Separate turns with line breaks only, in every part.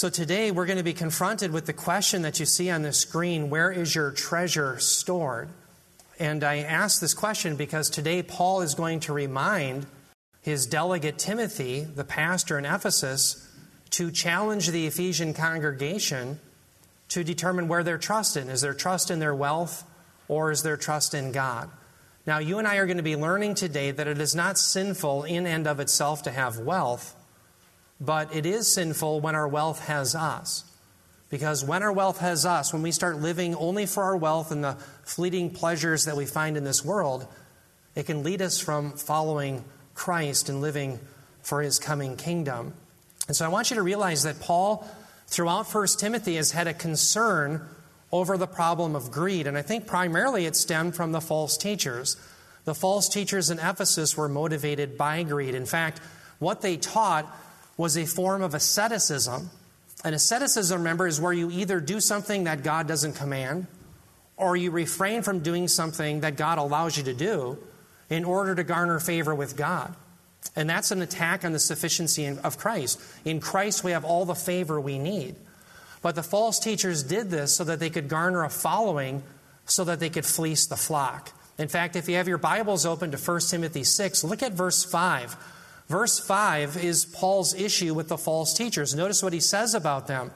So today we're going to be confronted with the question that you see on the screen, where is your treasure stored? And I ask this question because today Paul is going to remind his delegate Timothy, the pastor in Ephesus, to challenge the Ephesian congregation to determine where their trust in. Is their trust in their wealth or is their trust in God? Now, you and I are going to be learning today that it is not sinful in and of itself to have wealth, but it is sinful when our wealth has us. Because when our wealth has us, when we start living only for our wealth and the fleeting pleasures that we find in this world, it can lead us from following Christ and living for His coming kingdom. And so I want you to realize that Paul, throughout 1 Timothy, has had a concern over the problem of greed. And I think primarily it stemmed from the false teachers. The false teachers in Ephesus were motivated by greed. In fact, what they taught was a form of asceticism. And asceticism, remember, is where you either do something that God doesn't command, or you refrain from doing something that God allows you to do in order to garner favor with God. And that's an attack on the sufficiency of Christ. In Christ, we have all the favor we need. But the false teachers did this so that they could garner a following, so that they could fleece the flock. In fact, if you have your Bibles open to 1 Timothy 6, look at verse 5. Verse 5 is Paul's issue with the false teachers. Notice what he says about them.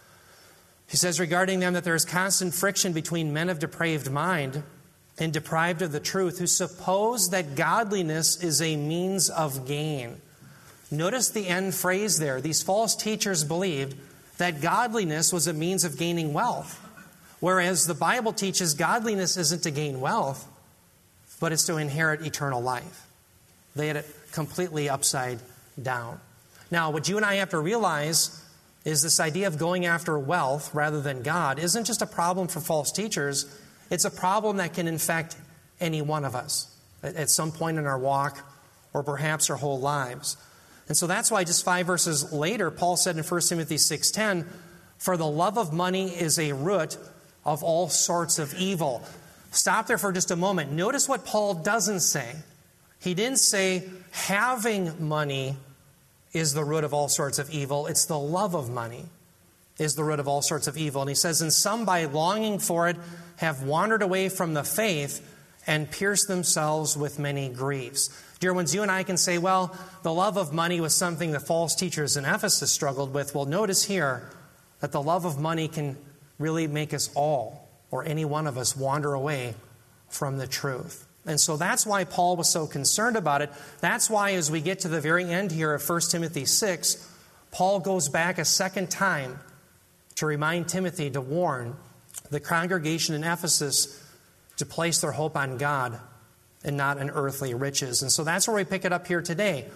He says regarding them that there is constant friction between men of depraved mind and deprived of the truth, who suppose that godliness is a means of gain. Notice the end phrase there. These false teachers believed that godliness was a means of gaining wealth, whereas the Bible teaches godliness isn't to gain wealth, but it's to inherit eternal life. They had it completely upside down. Now, what you and I have to realize is this idea of going after wealth rather than God isn't just a problem for false teachers. It's a problem that can infect any one of us at some point in our walk, or perhaps our whole lives. And so that's why just 5 verses later, Paul said in 1 Timothy 6:10, "For the love of money is a root of all sorts of evil." Stop there for just a moment. Notice what Paul doesn't say. He didn't say having money is the root of all sorts of evil. It's the love of money is the root of all sorts of evil. And he says, "And some by longing for it have wandered away from the faith and pierced themselves with many griefs." Dear ones, you and I can say, well, the love of money was something the false teachers in Ephesus struggled with. Well, notice here that the love of money can really make us all, or any one of us, wander away from the truth. And so that's why Paul was so concerned about it. That's why as we get to the very end here of 1 Timothy 6, Paul goes back a second time to remind Timothy to warn the congregation in Ephesus to place their hope on God and not in earthly riches. And so that's where we pick it up here today.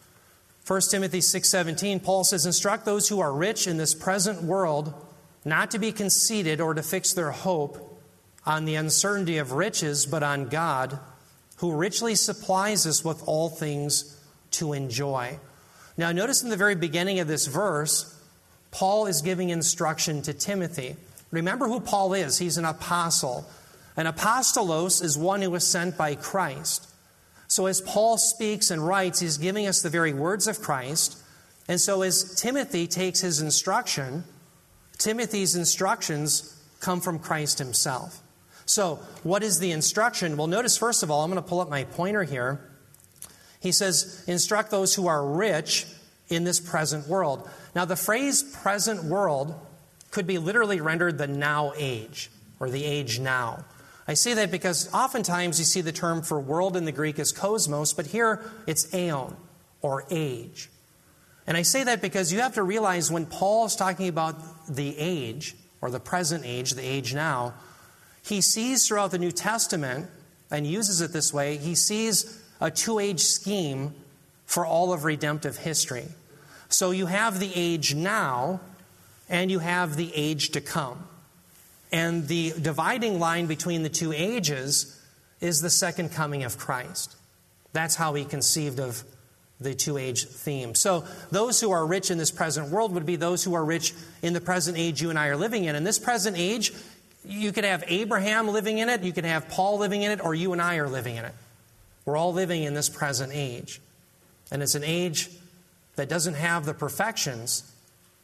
1 Timothy 6:17, Paul says, "Instruct those who are rich in this present world not to be conceited or to fix their hope on the uncertainty of riches, but on God, who richly supplies us with all things to enjoy." Now notice in the very beginning of this verse, Paul is giving instruction to Timothy. Remember who Paul is. He's an apostle. An apostolos is one who was sent by Christ. So as Paul speaks and writes, he's giving us the very words of Christ. And so as Timothy takes his instruction, Timothy's instructions come from Christ himself. So what is the instruction? Well, notice first of all, I'm going to pull up my pointer here. He says, instruct those who are rich in this present world. Now the phrase present world could be literally rendered the now age, or the age now. I say that because oftentimes you see the term for world in the Greek as cosmos, but here it's aeon, or age. And I say that because you have to realize when Paul is talking about the age, or the present age, the age now, he sees throughout the New Testament, and uses it this way, he sees a two-age scheme for all of redemptive history. So you have the age now, and you have the age to come. And the dividing line between the two ages is the second coming of Christ. That's how he conceived of the two-age theme. So those who are rich in this present world would be those who are rich in the present age you and I are living in. In this present age, you could have Abraham living in it, you could have Paul living in it, or you and I are living in it. We're all living in this present age. And it's an age that doesn't have the perfections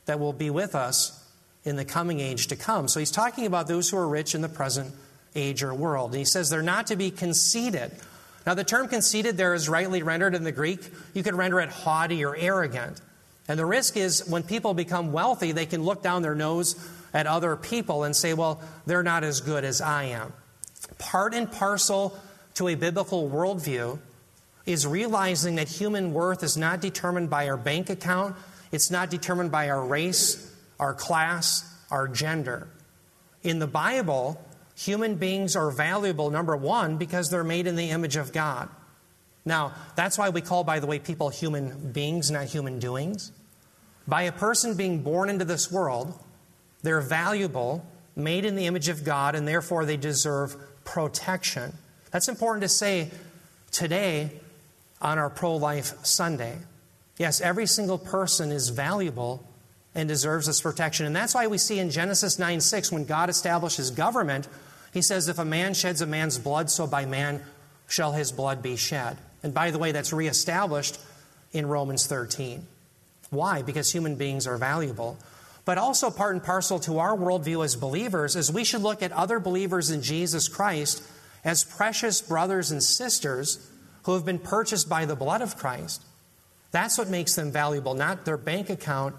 that will be with us in the coming age to come. So he's talking about those who are rich in the present age or world. And he says they're not to be conceited. Now, the term conceited there is rightly rendered in the Greek. You could render it haughty or arrogant. And the risk is when people become wealthy, they can look down their nose at other people and say, well, they're not as good as I am. Part and parcel to a biblical worldview is realizing that human worth is not determined by our bank account. It's not determined by our race, our class, our gender. In the Bible, human beings are valuable, number one, because they're made in the image of God. Now, that's why we call, by the way, people human beings, not human doings. By a person being born into this world, they're valuable, made in the image of God, and therefore they deserve protection. That's important to say today on our Pro-Life Sunday. Yes, every single person is valuable and deserves this protection. And that's why we see in Genesis 9:6, when God establishes government, he says, if a man sheds a man's blood, so by man shall his blood be shed. And by the way, that's reestablished in Romans 13. Why? Because human beings are valuable. But also part and parcel to our worldview as believers is we should look at other believers in Jesus Christ as precious brothers and sisters who have been purchased by the blood of Christ. That's what makes them valuable, not their bank account,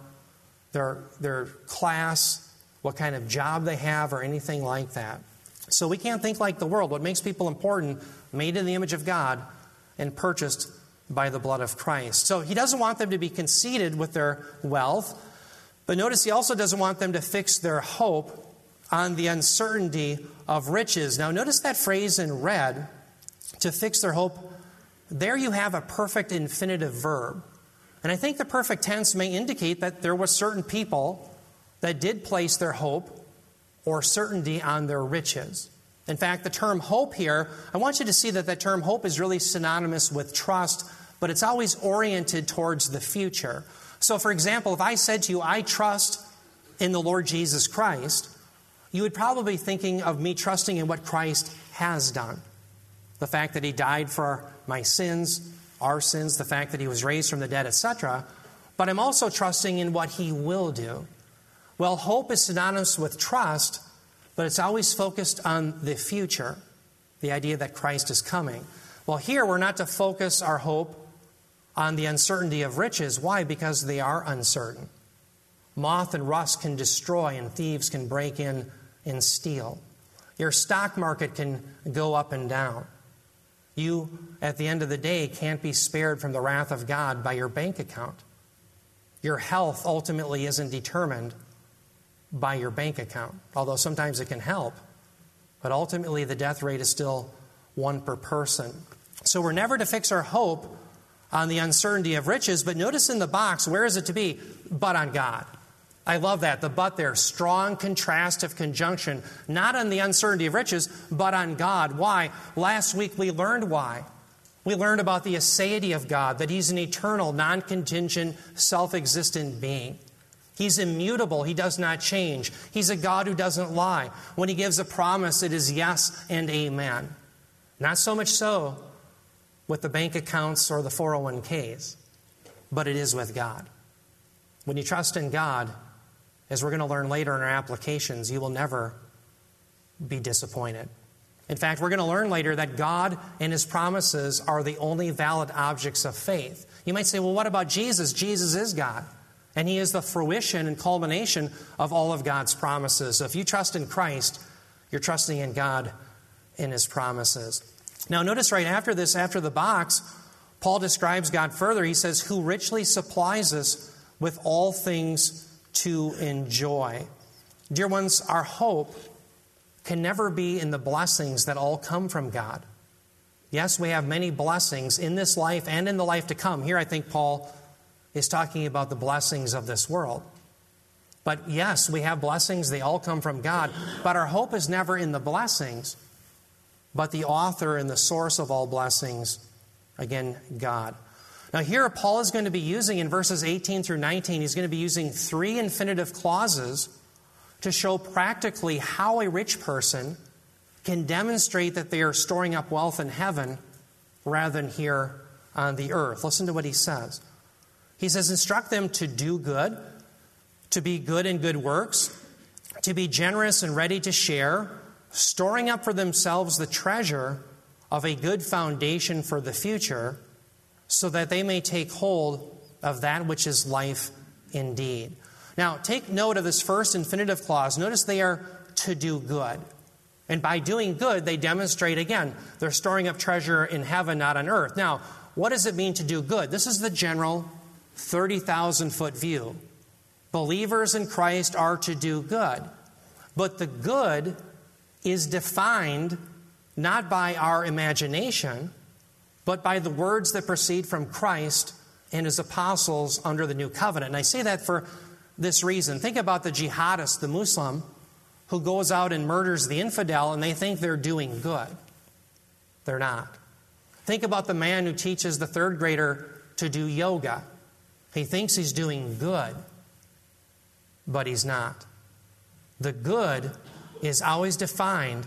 their class, what kind of job they have, or anything like that. So we can't think like the world. What makes people important, made in the image of God and purchased by the blood of Christ. So he doesn't want them to be conceited with their wealth, but notice he also doesn't want them to fix their hope on the uncertainty of riches. Now notice that phrase in red, to fix their hope. There you have a perfect infinitive verb. And I think the perfect tense may indicate that there were certain people that did place their hope or certainty on their riches. In fact, the term hope here, I want you to see that term hope is really synonymous with trust, but it's always oriented towards the future. So, for example, if I said to you, I trust in the Lord Jesus Christ, you would probably be thinking of me trusting in what Christ has done. The fact that he died for my sins, our sins, the fact that he was raised from the dead, etc. But I'm also trusting in what he will do. Well, hope is synonymous with trust, but it's always focused on the future, the idea that Christ is coming. Well, here we're not to focus our hope on the uncertainty of riches. Why? Because they are uncertain. Moth and rust can destroy, and thieves can break in and steal. Your stock market can go up and down. You, at the end of the day, can't be spared from the wrath of God by your bank account. Your health ultimately isn't determined by your bank account, although sometimes it can help. But ultimately, the death rate is still one per person. So we're never to fix our hope on the uncertainty of riches, but notice in the box, where is it to be? But on God. I love that, the but there, strong contrastive conjunction, not on the uncertainty of riches, but on God. Why? Last week we learned why. We learned about the aseity of God, that he's an eternal, non-contingent, self-existent being. He's immutable. He does not change. He's a God who doesn't lie. When he gives a promise, it is yes and amen. Not so much so with the bank accounts or the 401ks, but it is with God. When you trust in God, as we're going to learn later in our applications, you will never be disappointed. In fact, we're going to learn later that God and his promises are the only valid objects of faith. You might say, well, what about Jesus? Jesus is God. And he is the fruition and culmination of all of God's promises. So if you trust in Christ, you're trusting in God and his promises. Now notice right after this, after the box, Paul describes God further. He says, who richly supplies us with all things to enjoy. Dear ones, our hope can never be in the blessings that all come from God. Yes, we have many blessings in this life and in the life to come. Here I think Paul is talking about the blessings of this world. But yes, we have blessings. They all come from God. But our hope is never in the blessings, but the author and the source of all blessings, again, God. Now here Paul is going to be using, in verses 18 through 19, he's going to be using 3 infinitive clauses to show practically how a rich person can demonstrate that they are storing up wealth in heaven rather than here on the earth. Listen to what he says. He says, instruct them to do good, to be good in good works, to be generous and ready to share, storing up for themselves the treasure of a good foundation for the future, so that they may take hold of that which is life indeed. Now, take note of this first infinitive clause. Notice they are to do good. And by doing good, they demonstrate, again, they're storing up treasure in heaven, not on earth. Now, what does it mean to do good? This is the general 30,000-foot view. Believers in Christ are to do good. But the good is defined not by our imagination, but by the words that proceed from Christ and His apostles under the new covenant. And I say that for this reason. Think about the jihadist, the Muslim, who goes out and murders the infidel, and they think they're doing good. They're not. Think about the man who teaches the third grader to do yoga. He thinks he's doing good, but he's not. The good is always defined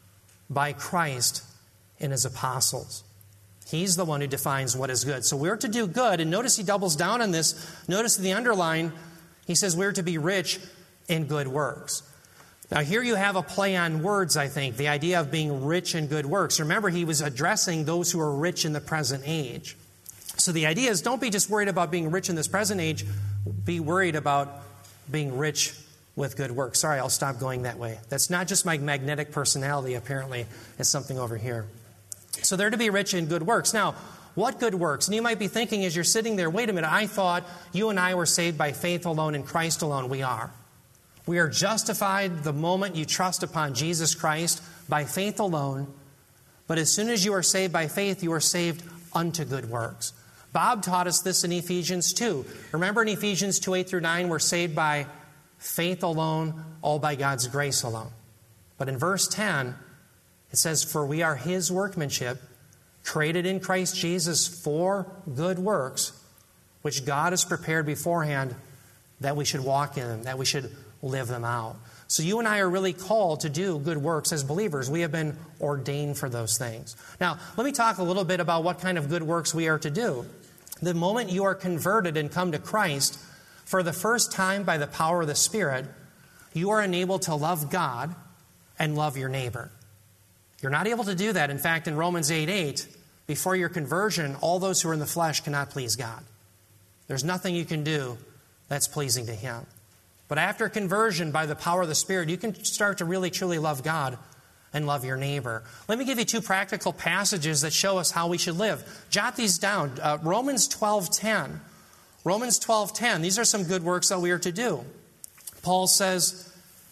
by Christ and His apostles. He's the one who defines what is good. So we're to do good, and notice he doubles down on this. Notice in the underline, he says we're to be rich in good works. Now here you have a play on words, I think, the idea of being rich in good works. Remember, he was addressing those who are rich in the present age. So the idea is, don't be just worried about being rich in this present age, be worried about being rich with good works. Sorry, I'll stop going that way. That's not just my magnetic personality, apparently. It's something over here. So they're to be rich in good works. Now, what good works? And you might be thinking as you're sitting there, wait a minute, I thought you and I were saved by faith alone in Christ alone. We are. We are justified the moment you trust upon Jesus Christ by faith alone. But as soon as you are saved by faith, you are saved unto good works. Bob taught us this in Ephesians 2. Remember in Ephesians 2:8-9, we're saved by faith alone, all by God's grace alone. But in verse 10, it says, for we are His workmanship, created in Christ Jesus for good works, which God has prepared beforehand that we should walk in them, that we should live them out. So you and I are really called to do good works as believers. We have been ordained for those things. Now, let me talk a little bit about what kind of good works we are to do. The moment you are converted and come to Christ, for the first time by the power of the Spirit, you are enabled to love God and love your neighbor. You're not able to do that. In fact, in Romans 8:8, before your conversion, all those who are in the flesh cannot please God. There's nothing you can do that's pleasing to Him. But after conversion, by the power of the Spirit, you can start to really, truly love God and love your neighbor. Let me give you two practical passages that show us how we should live. Jot these down. Romans 12:10. Romans 12:10. These are some good works that we are to do. Paul says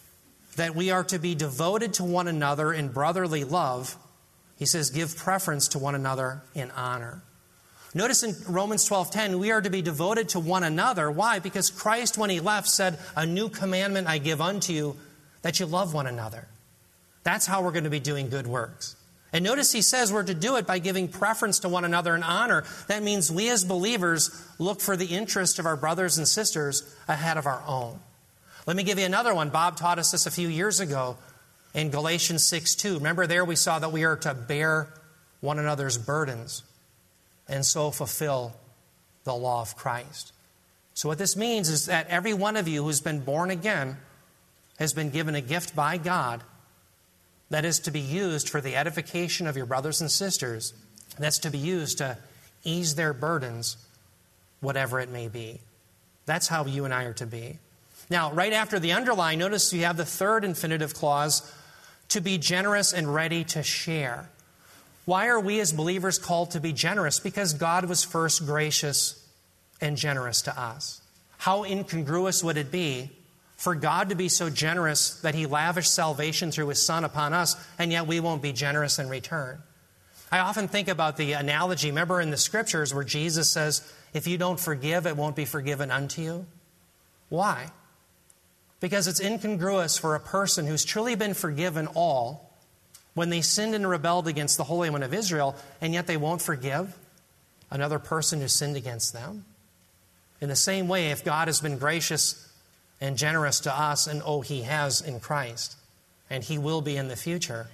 that we are to be devoted to one another in brotherly love. He says, give preference to one another in honor. Notice in Romans 12:10, we are to be devoted to one another. Why? Because Christ, when He left, said, a new commandment I give unto you, that you love one another. That's how we're going to be doing good works. And notice He says we're to do it by giving preference to one another in honor. That means we as believers look for the interest of our brothers and sisters ahead of our own. Let me give you another one. Bob taught us this a few years ago in Galatians 6:2. Remember there we saw that we are to bear one another's burdens and so fulfill the law of Christ. So what this means is that every one of you who's been born again has been given a gift by God that is to be used for the edification of your brothers and sisters. That's to be used to ease their burdens, whatever it may be. That's how you and I are to be. Now, right after the underline, notice you have the third infinitive clause, to be generous and ready to share. Why are we as believers called to be generous? Because God was first gracious and generous to us. How incongruous would it be for God to be so generous that He lavished salvation through His Son upon us, and yet we won't be generous in return? I often think about the analogy, remember in the Scriptures where Jesus says, if you don't forgive, it won't be forgiven unto you. Why? Because it's incongruous for a person who's truly been forgiven all when they sinned and rebelled against the Holy One of Israel, and yet they won't forgive another person who sinned against them. In the same way, if God has been gracious and generous to us, and He has in Christ, and He will be in the future,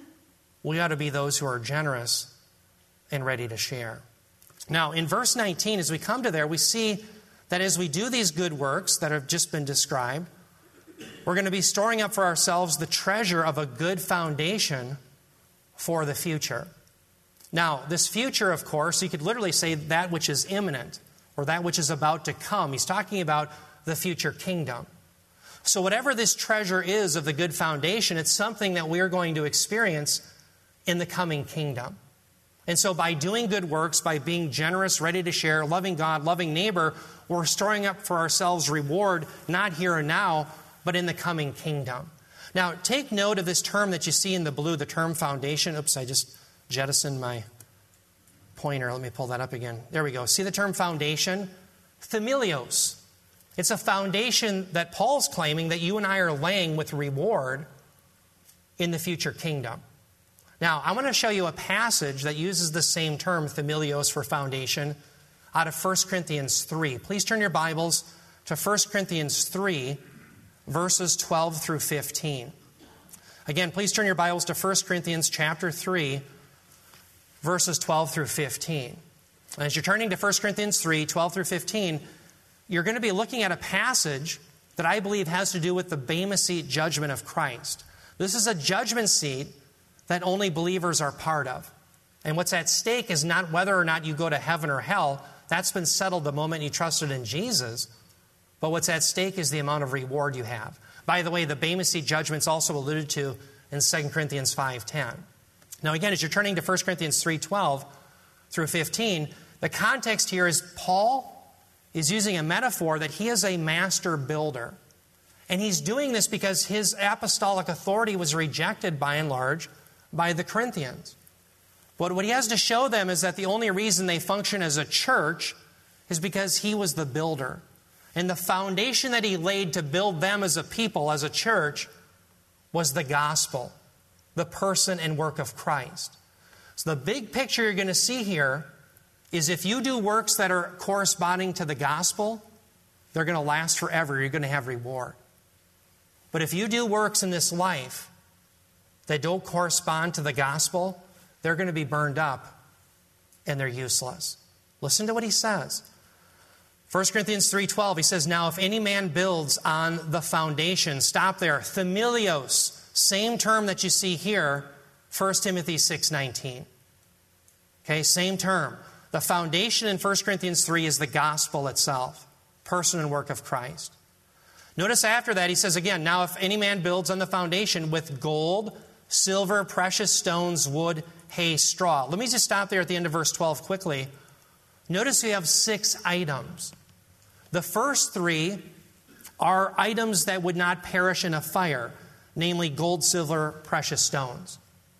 we ought to be those who are generous and ready to share. Now, in verse 19, as we come to there, we see that as we do these good works that have just been described, we're going to be storing up for ourselves the treasure of a good foundation for the future. Now, this future, of course, you could literally say that which is imminent or that which is about to come. He's talking about the future kingdom. So whatever this treasure is of the good foundation, it's something that we're going to experience in the coming kingdom. And so by doing good works, by being generous, ready to share, loving God, loving neighbor, we're storing up for ourselves reward, not here and now, but in the coming kingdom. Now, take note of this term that you see in the blue, the term foundation. Oops, I just jettisoned my pointer. Let me pull that up again. There we go. See the term foundation? Familios. It's a foundation that Paul's claiming that you and I are laying with reward in the future kingdom. Now, I'm going to show you a passage that uses the same term, familios, for foundation, out of 1 Corinthians 3. Please turn your Bibles to 1 Corinthians 3, verses 12 through 15. Again, please turn your Bibles to 1 Corinthians chapter 3, verses 12 through 15. And as you're turning to 1 Corinthians 3, 12 through 15, you're going to be looking at a passage that I believe has to do with the Bema Seat judgment of Christ. This is a judgment seat that only believers are part of. And what's at stake is not whether or not you go to heaven or hell. That's been settled the moment you trusted in Jesus. But what's at stake is the amount of reward you have. By the way, the Bema Seat judgment is also alluded to in 2 Corinthians 5:10. Now again, as you're turning to 1 Corinthians 3:12 through 15, the context here is Paul is using a metaphor that he is a master builder. And he's doing this because his apostolic authority was rejected by and large by the Corinthians. But what he has to show them is that the only reason they function as a church is because he was the builder. And the foundation that he laid to build them as a people, as a church, was the gospel, the person and work of Christ. So the big picture you're going to see here is if you do works that are corresponding to the gospel, they're going to last forever. You're going to have reward. But if you do works in this life that don't correspond to the gospel, they're going to be burned up and they're useless. Listen to what he says. 1 Corinthians 3:12, he says, now if any man builds on the foundation, stop there, familios, same term that you see here, 1 Timothy 6:19. Okay, same term. The foundation in 1 Corinthians 3 is the gospel itself, person and work of Christ. Notice after that he says again, now if any man builds on the foundation with gold, silver, precious stones, wood, hay, straw. Let me just stop there at the end of verse 12 quickly. Notice we have 6 items. The first 3 are items that would not perish in a fire, namely gold, silver, precious stones.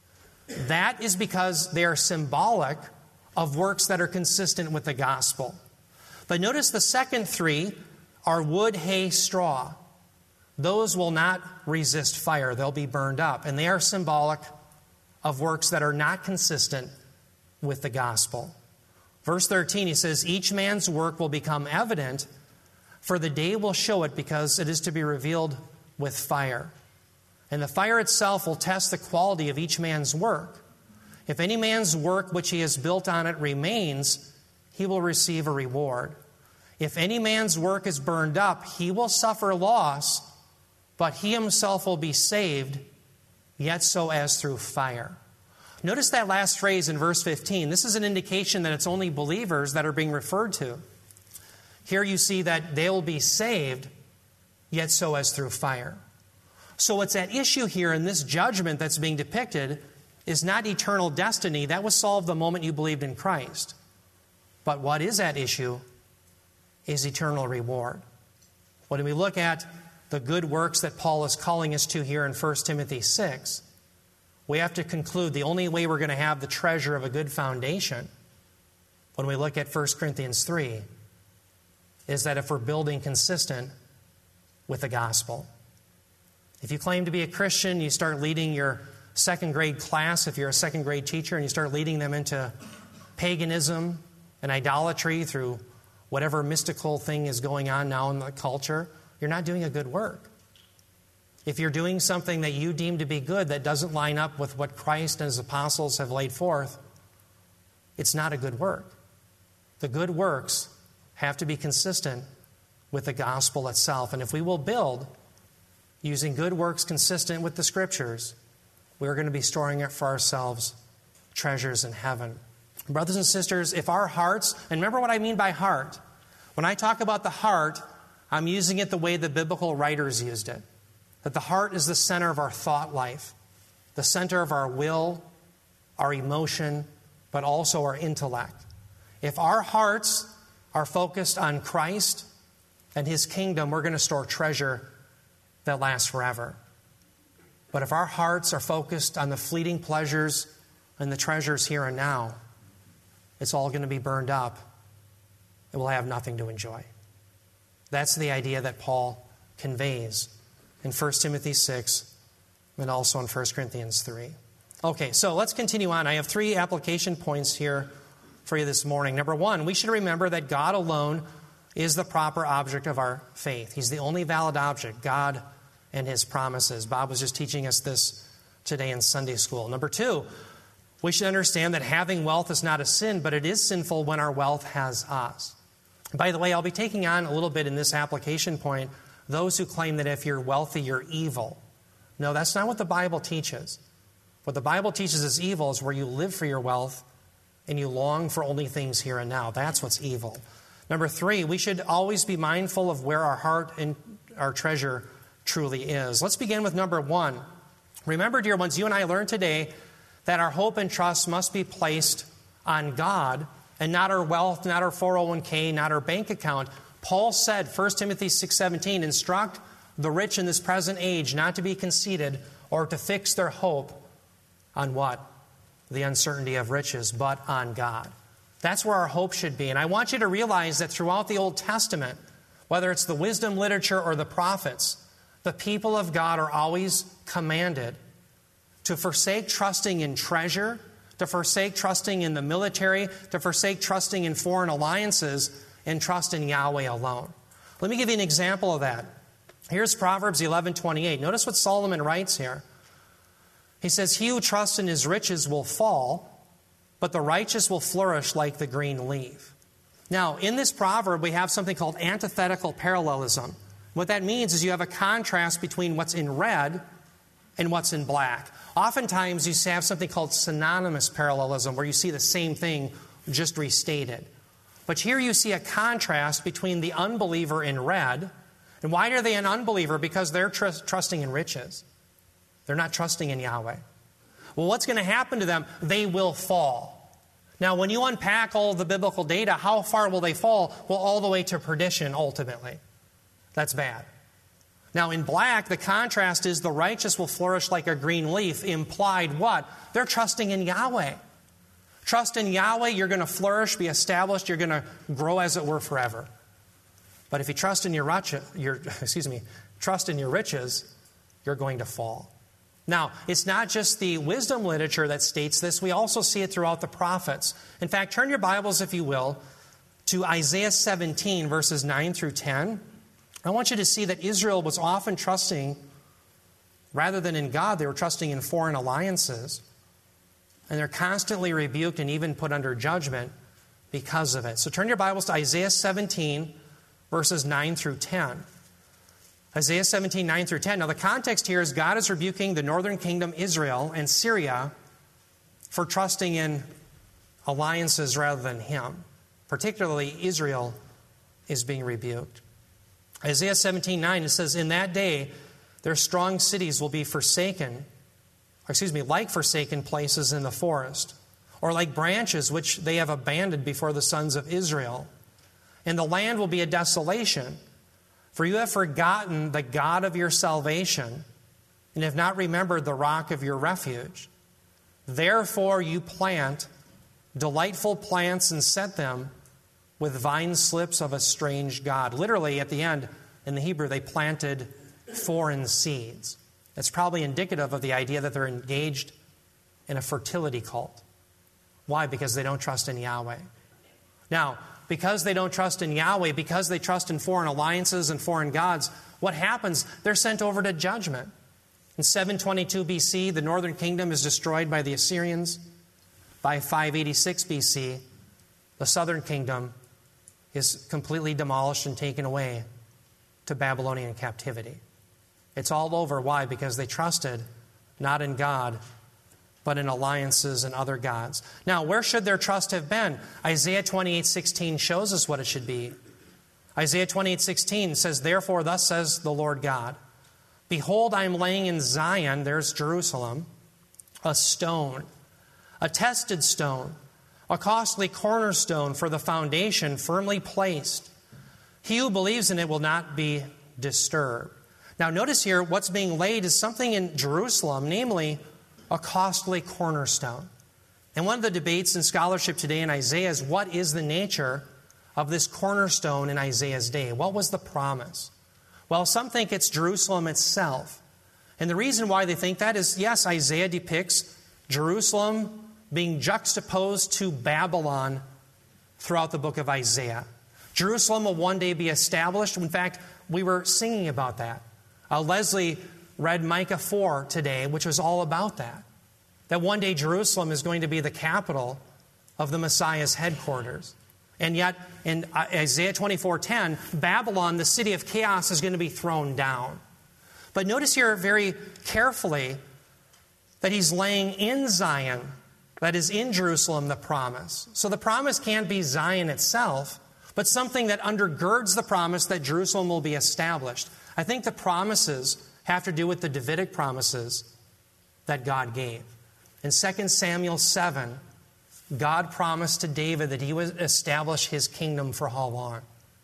That is because they are symbolic of works that are consistent with the gospel. But notice the second 3 are wood, hay, straw. Those will not resist fire. They'll be burned up. And they are symbolic of works that are not consistent with the gospel. Verse 13, he says, each man's work will become evident, for the day will show it, because it is to be revealed with fire. And the fire itself will test the quality of each man's work. If any man's work which he has built on it remains, he will receive a reward. If any man's work is burned up, he will suffer loss, but he himself will be saved, yet so as through fire. Notice that last phrase in verse 15. This is an indication that it's only believers that are being referred to. Here you see that they will be saved, yet so as through fire. So what's at issue here in this judgment that's being depicted is not eternal destiny. That was solved the moment you believed in Christ. But what is at issue is eternal reward. When we look at the good works that Paul is calling us to here in 1 Timothy 6, we have to conclude the only way we're going to have the treasure of a good foundation when we look at 1 Corinthians 3 is that if we're building consistent with the gospel. If you claim to be a Christian, you start leading your second grade class, if you're a second grade teacher, and you start leading them into paganism and idolatry through whatever mystical thing is going on now in the culture, you're not doing a good work. If you're doing something that you deem to be good that doesn't line up with what Christ and his apostles have laid forth, it's not a good work. The good works have to be consistent with the gospel itself. And if we will build using good works consistent with the Scriptures, we're going to be storing it for ourselves treasures in heaven. Brothers and sisters, if our hearts, and remember what I mean by heart. When I talk about the heart, I'm using it the way the biblical writers used it. That the heart is the center of our thought life, the center of our will, our emotion, but also our intellect. If our hearts are focused on Christ and His kingdom, we're going to store treasure that lasts forever. But if our hearts are focused on the fleeting pleasures and the treasures here and now, it's all going to be burned up and we'll have nothing to enjoy. That's the idea that Paul conveys in 1 Timothy 6 and also in 1 Corinthians 3. Okay, so let's continue on. I have 3 application points here for you this morning. Number 1, we should remember that God alone is the proper object of our faith. He's the only valid object, God and His promises. Bob was just teaching us this today in Sunday school. Number 2, we should understand that having wealth is not a sin, but it is sinful when our wealth has us. And by the way, I'll be taking on a little bit in this application point those who claim that if you're wealthy, you're evil. No, that's not what the Bible teaches. What the Bible teaches is evil is where you live for your wealth and you long for only things here and now. That's what's evil. Number 3, we should always be mindful of where our heart and our treasure truly is. Let's begin with number 1. Remember, dear ones, you and I learned today that our hope and trust must be placed on God and not our wealth, not our 401k, not our bank account. Paul said, 1 Timothy 6:17, instruct the rich in this present age not to be conceited or to fix their hope on what? The uncertainty of riches, but on God. That's where our hope should be. And I want you to realize that throughout the Old Testament, whether it's the wisdom literature or the prophets, the people of God are always commanded to forsake trusting in treasure, to forsake trusting in the military, to forsake trusting in foreign alliances, and trust in Yahweh alone. Let me give you an example of that. Here's Proverbs 11:28. Notice what Solomon writes here. He says, he who trusts in his riches will fall, but the righteous will flourish like the green leaf. Now, in this proverb, we have something called antithetical parallelism. What that means is you have a contrast between what's in red and what's in black. Oftentimes, you have something called synonymous parallelism, where you see the same thing just restated. But here you see a contrast between the unbeliever in red. And why are they an unbeliever? Because they're trusting in riches. They're not trusting in Yahweh. Well, what's going to happen to them? They will fall. Now, when you unpack all the biblical data, how far will they fall? Well, all the way to perdition, ultimately. That's bad. Now, in black, the contrast is the righteous will flourish like a green leaf. Implied what? They're trusting in Yahweh. Trust in Yahweh, you're going to flourish, be established, you're going to grow as it were forever. But if you trust in trust in your riches, you're going to fall. Now, it's not just the wisdom literature that states this. We also see it throughout the prophets. In fact, turn your Bibles, if you will, to Isaiah 17, verses 9 through 10. I want you to see that Israel was often trusting, rather than in God, they were trusting in foreign alliances. And they're constantly rebuked and even put under judgment because of it. So turn your Bibles to Isaiah 17, verses 9 through 10. Isaiah 17, 9 through 10. Now the context here is God is rebuking the northern kingdom, Israel, and Syria for trusting in alliances rather than Him. Particularly, Israel is being rebuked. Isaiah 17, 9, it says, in that day, their strong cities will be like forsaken places in the forest, or like branches which they have abandoned before the sons of Israel. And the land will be a desolation, for you have forgotten the God of your salvation, and have not remembered the rock of your refuge. Therefore you plant delightful plants and set them with vine slips of a strange god. Literally, at the end, in the Hebrew, they planted foreign seeds. It's probably indicative of the idea that they're engaged in a fertility cult. Why? Because they don't trust in Yahweh. Now, because they don't trust in Yahweh, because they trust in foreign alliances and foreign gods, what happens? They're sent over to judgment. In 722 BC, the northern kingdom is destroyed by the Assyrians. By 586 BC, the southern kingdom is completely demolished and taken away to Babylonian captivity. It's all over. Why? Because they trusted not in God, but in alliances and other gods. Now, where should their trust have been? Isaiah 28:16 shows us what it should be. Isaiah 28:16 says, "Therefore, thus says the Lord God, behold, I am laying in Zion," there's Jerusalem, "a stone, a tested stone, a costly cornerstone for the foundation, firmly placed. He who believes in it will not be disturbed." Now notice here, what's being laid is something in Jerusalem, namely a costly cornerstone. And one of the debates in scholarship today in Isaiah is, what is the nature of this cornerstone in Isaiah's day? What was the promise? Well, some think it's Jerusalem itself. And the reason why they think that is, yes, Isaiah depicts Jerusalem being juxtaposed to Babylon throughout the book of Isaiah. Jerusalem will one day be established. In fact, we were singing about that. Leslie read Micah 4 today, which was all about that. That one day Jerusalem is going to be the capital of the Messiah's headquarters. And yet, in Isaiah 24:10, Babylon, the city of chaos, is going to be thrown down. But notice here very carefully that he's laying in Zion, that is in Jerusalem, the promise. So the promise can't be Zion itself, but something that undergirds the promise that Jerusalem will be established. I think the promises have to do with the Davidic promises that God gave. In 2 Samuel 7, God promised to David that he would establish his kingdom for how long?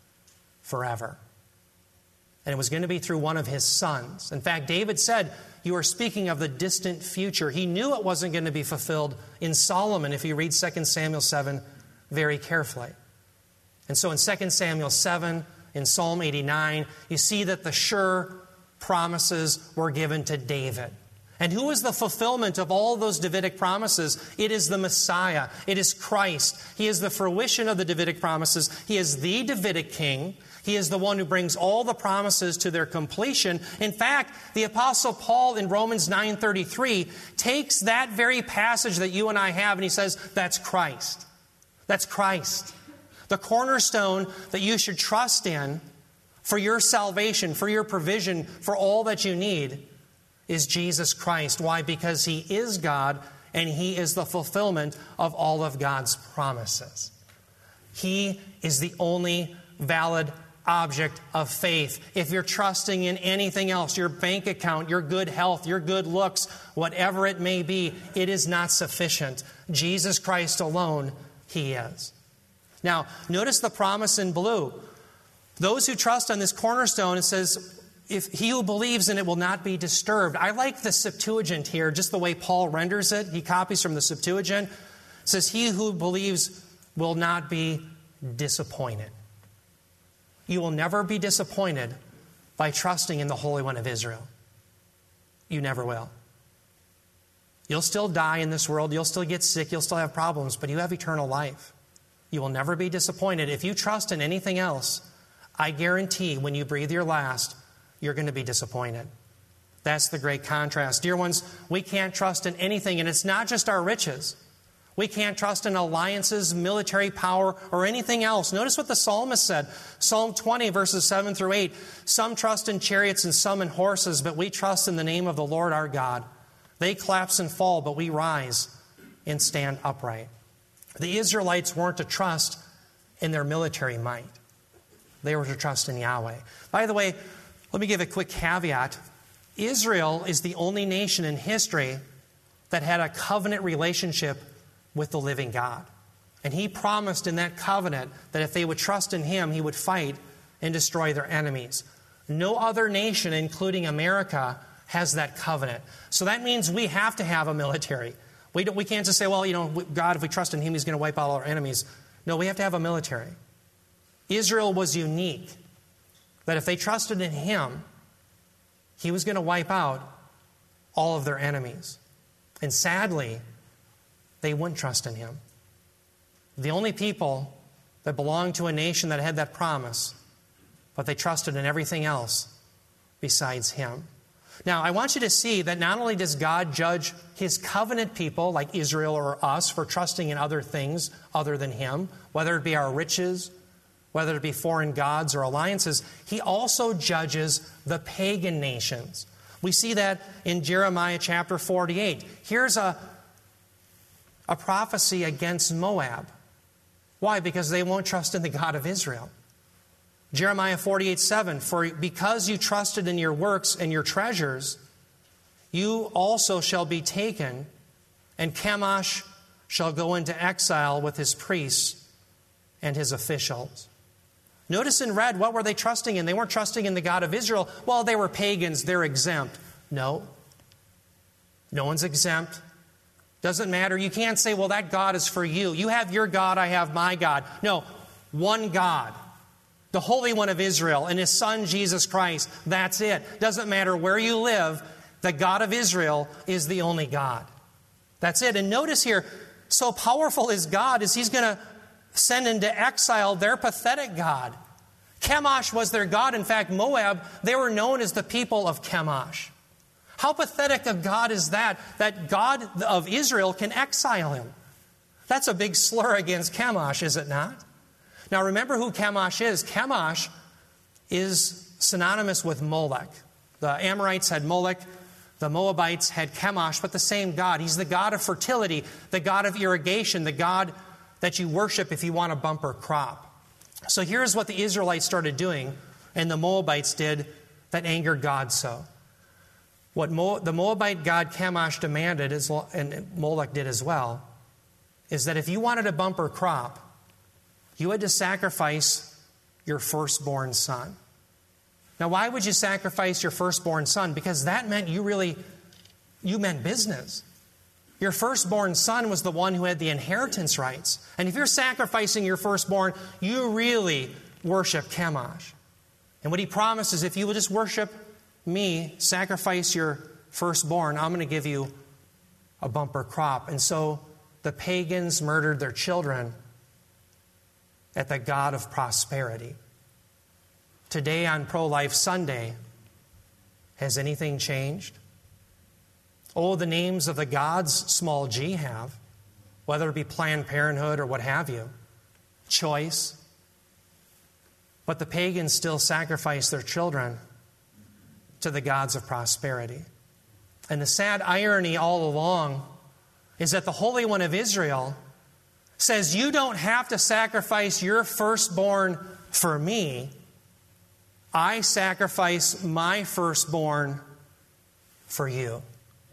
Forever. And it was going to be through one of his sons. In fact, David said, "You are speaking of the distant future." He knew it wasn't going to be fulfilled in Solomon if you read 2 Samuel 7 very carefully. And so in 2 Samuel 7, in Psalm 89, you see that the sure promises were given to David. And who is the fulfillment of all those Davidic promises? It is the Messiah. It is Christ. He is the fruition of the Davidic promises. He is the Davidic king. He is the one who brings all the promises to their completion. In fact, the Apostle Paul in Romans 9:33 takes that very passage that you and I have and he says, that's Christ. That's Christ. The cornerstone that you should trust in for your salvation, for your provision, for all that you need is Jesus Christ. Why? Because He is God and He is the fulfillment of all of God's promises. He is the only valid object of faith. If you're trusting in anything else, your bank account, your good health, your good looks, whatever it may be, it is not sufficient. Jesus Christ alone, He is. Now, notice the promise in blue. Those who trust on this cornerstone, it says, if he who believes in it will not be disturbed. I like the Septuagint here, just the way Paul renders it. He copies from the Septuagint. It says, he who believes will not be disappointed. You will never be disappointed by trusting in the Holy One of Israel. You never will. You'll still die in this world. You'll still get sick. You'll still have problems, but you have eternal life. You will never be disappointed. If you trust in anything else, I guarantee when you breathe your last, you're going to be disappointed. That's the great contrast. Dear ones, we can't trust in anything, and it's not just our riches. We can't trust in alliances, military power, or anything else. Notice what the psalmist said. Psalm 20, verses 7 through 8. Some trust in chariots and some in horses, but we trust in the name of the Lord our God. They collapse and fall, but we rise and stand upright. The Israelites weren't to trust in their military might. They were to trust in Yahweh. By the way, let me give a quick caveat. Israel is the only nation in history that had a covenant relationship with the living God. And He promised in that covenant that if they would trust in Him, He would fight and destroy their enemies. No other nation, including America, has that covenant. So that means we have to have a military. We can't just say, well, God, if we trust in Him, He's going to wipe out all our enemies. No, we have to have a military. Israel was unique. That if they trusted in Him, He was going to wipe out all of their enemies. And sadly, they wouldn't trust in Him. The only people that belonged to a nation that had that promise, but they trusted in everything else besides Him. Now, I want you to see that not only does God judge His covenant people, like Israel or us, for trusting in other things other than Him, whether it be our riches, whether it be foreign gods or alliances, he also judges the pagan nations. We see that in Jeremiah chapter 48. Here's a prophecy against Moab. Why? Because they won't trust in the God of Israel. Jeremiah 48:7, for because you trusted in your works and your treasures, you also shall be taken, and Chemosh shall go into exile with his priests and his officials. Notice in red, what were they trusting in? They weren't trusting in the God of Israel. Well, they were pagans, they're exempt. No. No one's exempt. Doesn't matter. You can't say, well, that God is for you. You have your God, I have my God. No, one God. The Holy One of Israel and His Son, Jesus Christ. That's it. Doesn't matter where you live, the God of Israel is the only God. That's it. And notice here, so powerful is God is He's going to send into exile their pathetic God. Chemosh was their God. In fact, Moab, they were known as the people of Chemosh. How pathetic a God is that God of Israel can exile him? That's a big slur against Chemosh, is it not? Now remember who Chemosh is. Chemosh is synonymous with Molech. The Amorites had Molech. The Moabites had Chemosh, but the same God. He's the God of fertility, the God of irrigation, the God that you worship if you want a bumper crop. So here's what the Israelites started doing, and the Moabites did that angered God so. What the Moabite god Chemosh demanded, and Molech did as well, is that if you wanted a bumper crop, you had to sacrifice your firstborn son. Now, why would you sacrifice your firstborn son? Because that meant you meant business. Your firstborn son was the one who had the inheritance rights. And if you're sacrificing your firstborn, you really worship Chemosh. And what he promises, if you will just worship me, sacrifice your firstborn, I'm going to give you a bumper crop. And so the pagans murdered their children at the God of prosperity. Today on Pro-Life Sunday, has anything changed? Oh, the names of the gods, small g, have, whether it be Planned Parenthood or what have you, choice. But the pagans still sacrifice their children to the gods of prosperity. And the sad irony all along is that the Holy One of Israel says, you don't have to sacrifice your firstborn for me. I sacrifice my firstborn for you.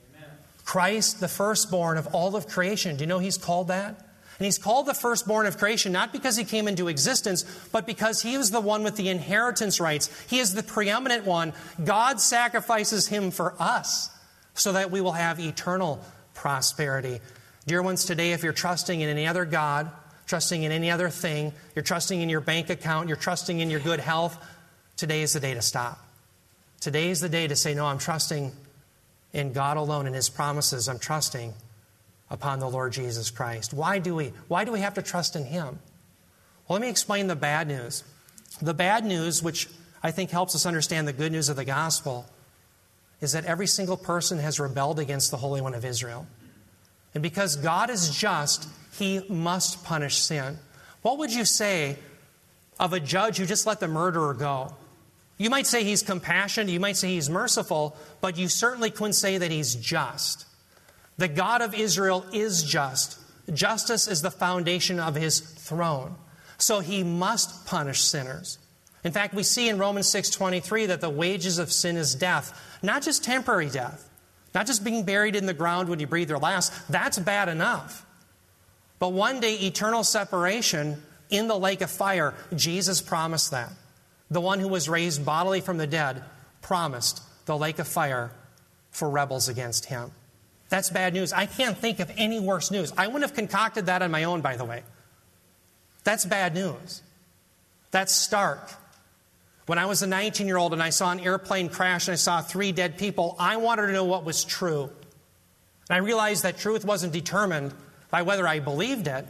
Christ, the firstborn of all of creation. Do you know He's called that? And He's called the firstborn of creation not because He came into existence, but because He was the one with the inheritance rights. He is the preeminent one. God sacrifices Him for us so that we will have eternal prosperity. Dear ones, today if you're trusting in any other God, trusting in any other thing, you're trusting in your bank account, you're trusting in your good health, today is the day to stop. Today is the day to say, no, I'm trusting in God alone and His promises. I'm trusting upon the Lord Jesus Christ. Why do we have to trust in Him? Well, let me explain the bad news. The bad news, which I think helps us understand the good news of the gospel, is that every single person has rebelled against the Holy One of Israel. And because God is just, He must punish sin. What would you say of a judge who just let the murderer go? You might say He's compassionate, you might say He's merciful, but you certainly couldn't say that He's just. The God of Israel is just. Justice is the foundation of His throne. So He must punish sinners. In fact, we see in Romans 6:23 that the wages of sin is death. Not just temporary death. Not just being buried in the ground when you breathe your last. That's bad enough. But one day, eternal separation in the lake of fire. Jesus promised that. The one who was raised bodily from the dead promised the lake of fire for rebels against Him. That's bad news. I can't think of any worse news. I wouldn't have concocted that on my own, by the way. That's bad news. That's stark. When I was a 19-year-old and I saw an airplane crash and I saw 3 dead people, I wanted to know what was true. And I realized that truth wasn't determined by whether I believed it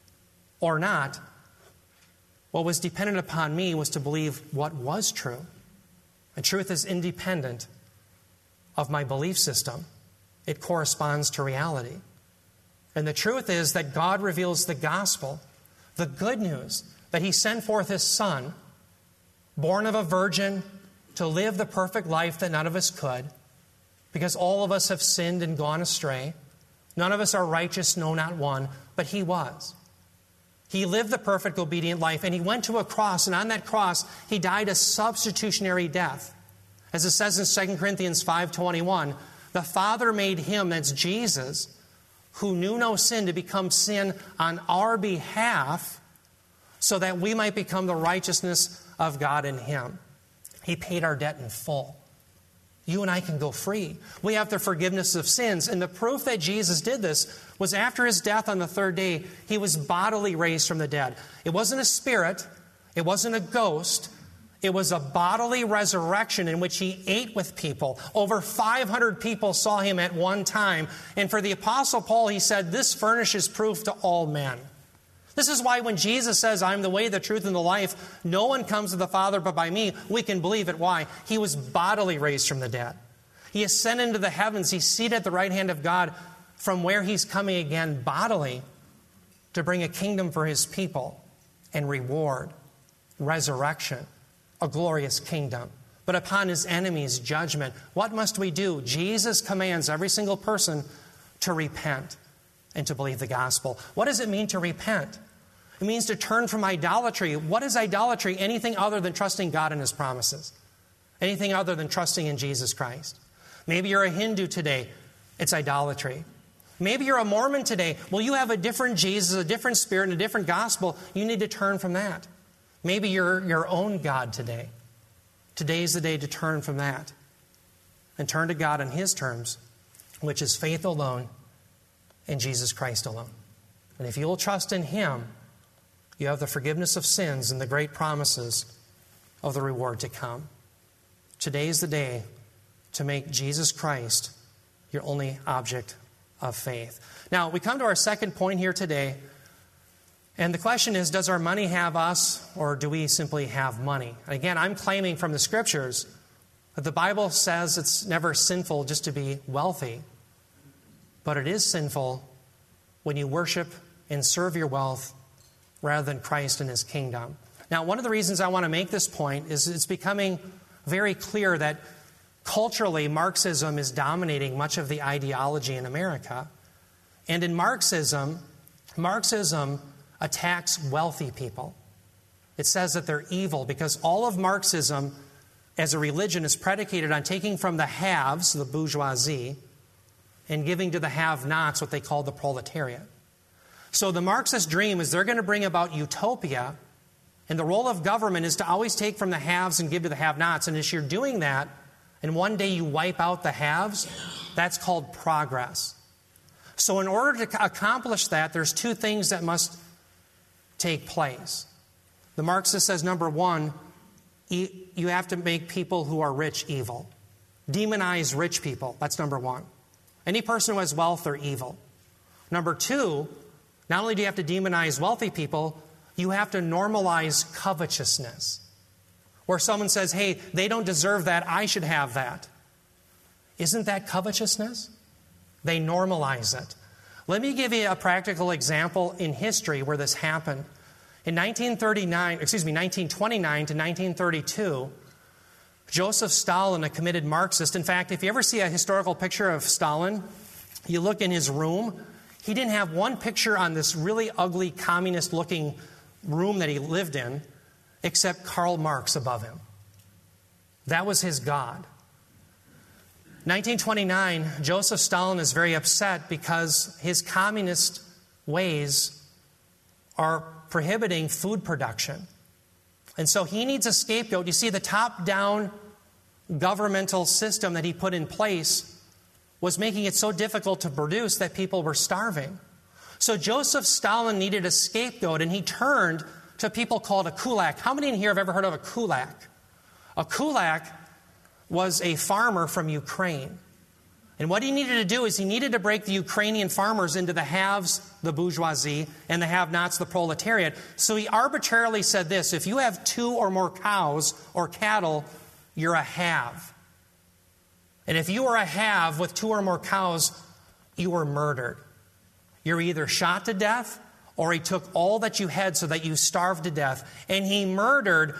or not. What was dependent upon me was to believe what was true. And truth is independent of my belief system. It corresponds to reality. And the truth is that God reveals the gospel, the good news, that he sent forth his Son, born of a virgin, to live the perfect life that none of us could, because all of us have sinned and gone astray. None of us are righteous, no, not one, but he was. He lived the perfect, obedient life, and he went to a cross, and on that cross, he died a substitutionary death. As it says in 2 Corinthians 5:21, the Father made him, that's Jesus, who knew no sin, to become sin on our behalf, so that we might become the righteousness of God in him. He paid our debt in full. You and I can go free. We have the forgiveness of sins. And the proof that Jesus did this was after his death on the third day, he was bodily raised from the dead. It wasn't a spirit. It wasn't a ghost. It was a bodily resurrection in which he ate with people. Over 500 people saw him at one time. And for the Apostle Paul, he said, this furnishes proof to all men. This is why when Jesus says, I'm the way, the truth, and the life, no one comes to the Father but by me, we can believe it. Why? He was bodily raised from the dead. He ascended into the heavens. He's seated at the right hand of God, from where he's coming again bodily to bring a kingdom for his people and reward, resurrection, a glorious kingdom. But upon his enemies, judgment. What must we do? Jesus commands every single person to repent and to believe the gospel. What does it mean to repent? It means to turn from idolatry. What is idolatry? Anything other than trusting God and his promises. Anything other than trusting in Jesus Christ. Maybe you're a Hindu today. It's idolatry. Maybe you're a Mormon today. Well, you have a different Jesus, a different spirit, and a different gospel. You need to turn from that. Maybe you're your own God today. Today's the day to turn from that and turn to God on his terms, which is faith alone in Jesus Christ alone. And if you will trust in him, you have the forgiveness of sins and the great promises of the reward to come. Today is the day to make Jesus Christ your only object of faith. Now, we come to our second point here today. And the question is, does our money have us, or do we simply have money? And again, I'm claiming from the Scriptures that the Bible says it's never sinful just to be wealthy. But it is sinful when you worship and serve your wealth rather than Christ and his kingdom. Now, one of the reasons I want to make this point is it's becoming very clear that culturally Marxism is dominating much of the ideology in America. And in Marxism attacks wealthy people. It says that they're evil because all of Marxism as a religion is predicated on taking from the haves, the bourgeoisie, and giving to the have-nots, what they call the proletariat. So the Marxist dream is they're going to bring about utopia, and the role of government is to always take from the haves and give to the have-nots. And as you're doing that, and one day you wipe out the haves, that's called progress. So in order to accomplish that, there's two things that must take place. The Marxist says, number one, you have to make people who are rich evil. Demonize rich people. That's number one. Any person who has wealth are evil. Number two, not only do you have to demonize wealthy people, you have to normalize covetousness. Where someone says, hey, they don't deserve that, I should have that. Isn't that covetousness? They normalize it. Let me give you a practical example in history where this happened. In 1929 to 1932, Joseph Stalin, a committed Marxist. In fact, if you ever see a historical picture of Stalin, you look in his room, he didn't have one picture on this really ugly communist-looking room that he lived in except Karl Marx above him. That was his God. 1929, Joseph Stalin is very upset because his communist ways are prohibiting food production. And so he needs a scapegoat. You see, the top-down governmental system that he put in place was making it so difficult to produce that people were starving. So Joseph Stalin needed a scapegoat, and he turned to people called a kulak. How many in here have ever heard of a kulak? A kulak was a farmer from Ukraine. And what he needed to do is he needed to break the Ukrainian farmers into the haves, the bourgeoisie, and the have-nots, the proletariat. So he arbitrarily said this: if you have 2 or more cows or cattle, you're a have. And if you are a have with 2 or more cows, you were murdered. You're either shot to death or he took all that you had so that you starved to death, and he murdered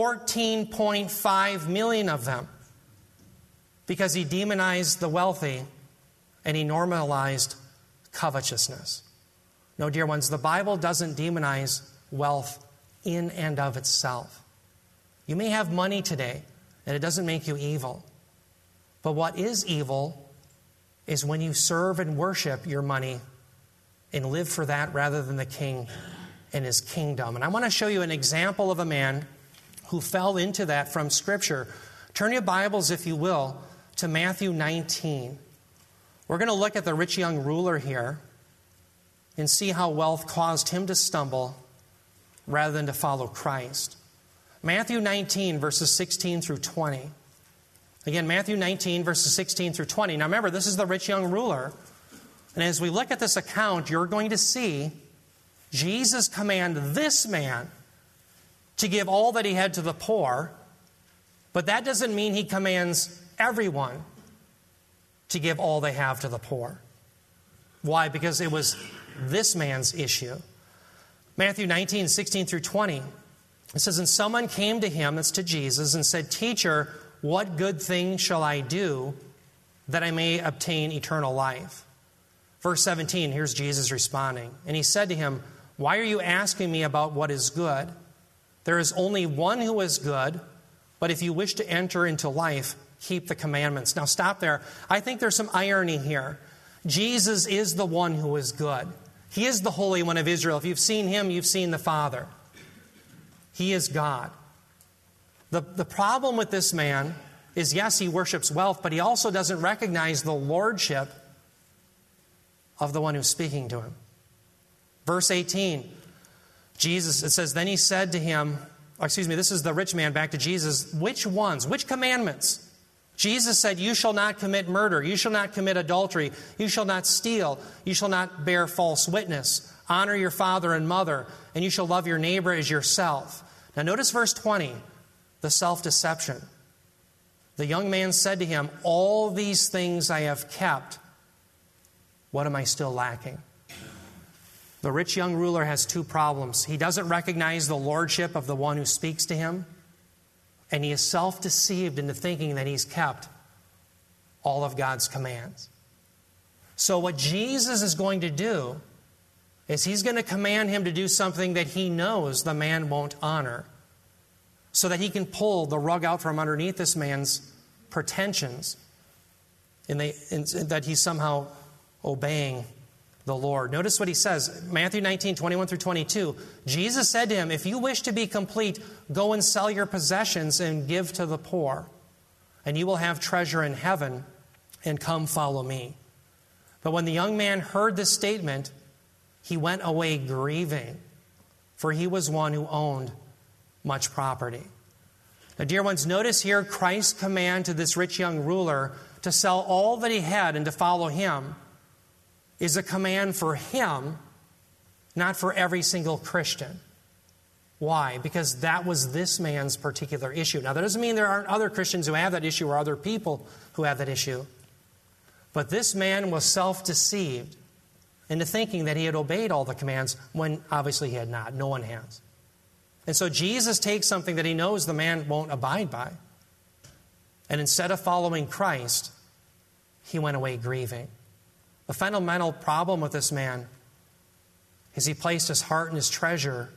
14.5 million of them because he demonized the wealthy and he normalized covetousness. No, dear ones, the Bible doesn't demonize wealth in and of itself. You may have money today, and it doesn't make you evil. But what is evil is when you serve and worship your money and live for that rather than the King and his kingdom. And I want to show you an example of a man who fell into that from Scripture. Turn your Bibles, if you will, to Matthew 19. We're going to look at the rich young ruler here and see how wealth caused him to stumble rather than to follow Christ. Matthew 19, verses 16 through 20. Again, Matthew 19, verses 16 through 20. Now remember, this is the rich young ruler. And as we look at this account, you're going to see Jesus command this man to give all that he had to the poor. But that doesn't mean he commands everyone to give all they have to the poor. Why? Because it was this man's issue. Matthew 19, 16 through 20. It says, and someone came to him, that's to Jesus, and said, Teacher, what good thing shall I do that I may obtain eternal life? Verse 17, here's Jesus responding. And he said to him, why are you asking me about what is good? There is only one who is good, but if you wish to enter into life, keep the commandments. Now stop there. I think there's some irony here. Jesus is the one who is good. He is the Holy One of Israel. If you've seen him, you've seen the Father. He is God. The problem with this man is, yes, he worships wealth, but he also doesn't recognize the lordship of the one who's speaking to him. Verse 18, Jesus, it says, then he said to him, this is the rich man back to Jesus, which ones, which commandments? Jesus said, you shall not commit murder, you shall not commit adultery, you shall not steal, you shall not bear false witness, honor your father and mother, and you shall love your neighbor as yourself. Now notice verse 20, the self-deception. The young man said to him, all these things I have kept. What am I still lacking? The rich young ruler has two problems. He doesn't recognize the lordship of the one who speaks to him, and he is self-deceived into thinking that he's kept all of God's commands. So what Jesus is going to do is he's going to command him to do something that he knows the man won't honor, so that he can pull the rug out from underneath this man's pretensions and that he's somehow obeying the Lord. Notice what he says, Matthew 19, 21 through 22. Jesus said to him, if you wish to be complete, go and sell your possessions and give to the poor, and you will have treasure in heaven, and come follow me. But when the young man heard this statement, he went away grieving, for he was one who owned much property. Now, dear ones, notice here Christ's command to this rich young ruler to sell all that he had and to follow him is a command for him, not for every single Christian. Why? Because that was this man's particular issue. Now, that doesn't mean there aren't other Christians who have that issue or other people who have that issue. But this man was self-deceived into thinking that he had obeyed all the commands when obviously he had not. No one has. And so Jesus takes something that he knows the man won't abide by, and instead of following Christ, he went away grieving. The fundamental problem with this man is he placed his heart and his treasure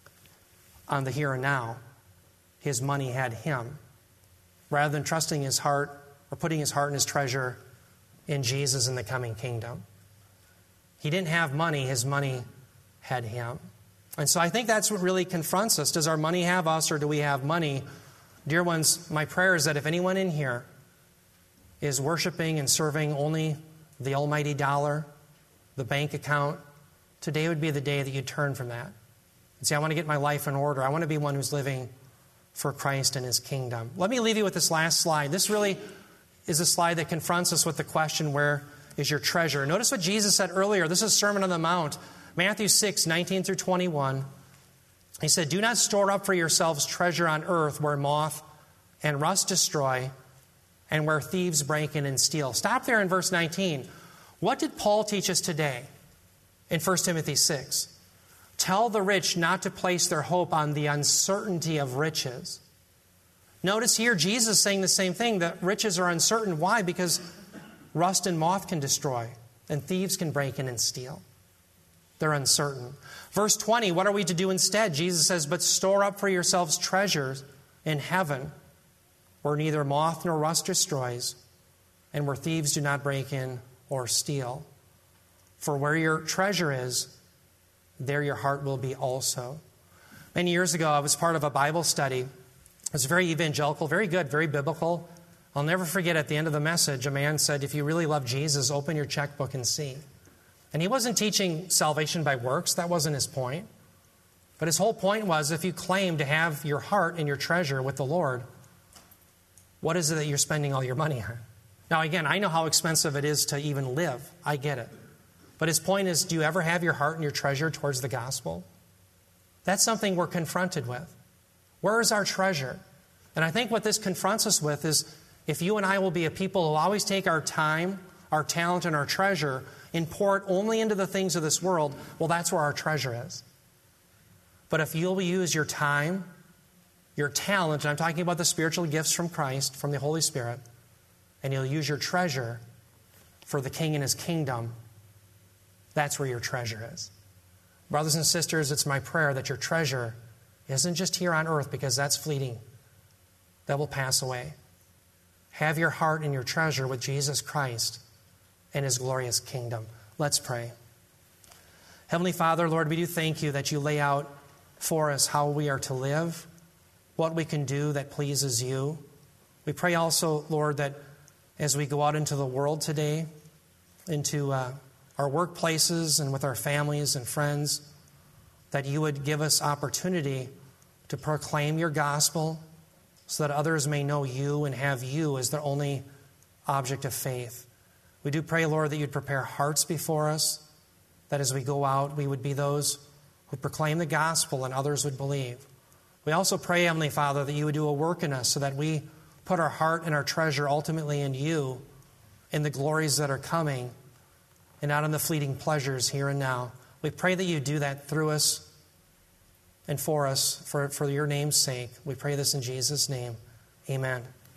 on the here and now. His money had him, rather than trusting his heart or putting his heart and his treasure in Jesus and the coming kingdom. He didn't have money, his money had him. And so I think that's what really confronts us. Does our money have us, or do we have money? Dear ones, my prayer is that if anyone in here is worshiping and serving only the almighty dollar, the bank account, today would be the day that you turn from that and say, I want to get my life in order. I want to be one who's living for Christ and his kingdom. Let me leave you with this last slide. This really is a slide that confronts us with the question, where is your treasure? Notice what Jesus said earlier. This is Sermon on the Mount, Matthew 6, 19 through 21. He said, do not store up for yourselves treasure on earth where moth and rust destroy and where thieves break in and steal. Stop there in verse 19. What did Paul teach us today in 1 Timothy 6? Tell the rich not to place their hope on the uncertainty of riches. Notice here, Jesus is saying the same thing, that riches are uncertain. Why? Because rust and moth can destroy, and thieves can break in and steal. They're uncertain. Verse 20, what are we to do instead? Jesus says, but store up for yourselves treasures in heaven, where neither moth nor rust destroys, and where thieves do not break in or steal. For where your treasure is, there your heart will be also. Many years ago, I was part of a Bible study. It was very evangelical, very good, very biblical. I'll never forget at the end of the message, a man said, if you really love Jesus, open your checkbook and see. And he wasn't teaching salvation by works. That wasn't his point. But his whole point was, if you claim to have your heart and your treasure with the Lord, what is it that you're spending all your money on? Now, again, I know how expensive it is to even live. I get it. But his point is, do you ever have your heart and your treasure towards the gospel? That's something we're confronted with. Where is our treasure? And I think what this confronts us with is, if you and I will be a people who always take our time, our talent, and our treasure and pour it only into the things of this world, well, that's where our treasure is. But if you'll use your time, your talent, and I'm talking about the spiritual gifts from Christ, from the Holy Spirit, and you'll use your treasure for the King and His kingdom, that's where your treasure is. Brothers and sisters, it's my prayer that your treasure isn't just here on earth, because that's fleeting. That will pass away. Have your heart and your treasure with Jesus Christ and His glorious kingdom. Let's pray. Heavenly Father, Lord, we do thank You that You lay out for us how we are to live, what we can do that pleases You. We pray also, Lord, that as we go out into the world today, into our workplaces and with our families and friends, that You would give us opportunity to proclaim Your gospel so that others may know You and have You as their only object of faith. We do pray, Lord, that You'd prepare hearts before us, that as we go out, we would be those who proclaim the gospel and others would believe. We also pray, Heavenly Father, that You would do a work in us so that we put our heart and our treasure ultimately in You, in the glories that are coming, and not in the fleeting pleasures here and now. We pray that You do that through us and for us, for Your name's sake. We pray this in Jesus' name. Amen.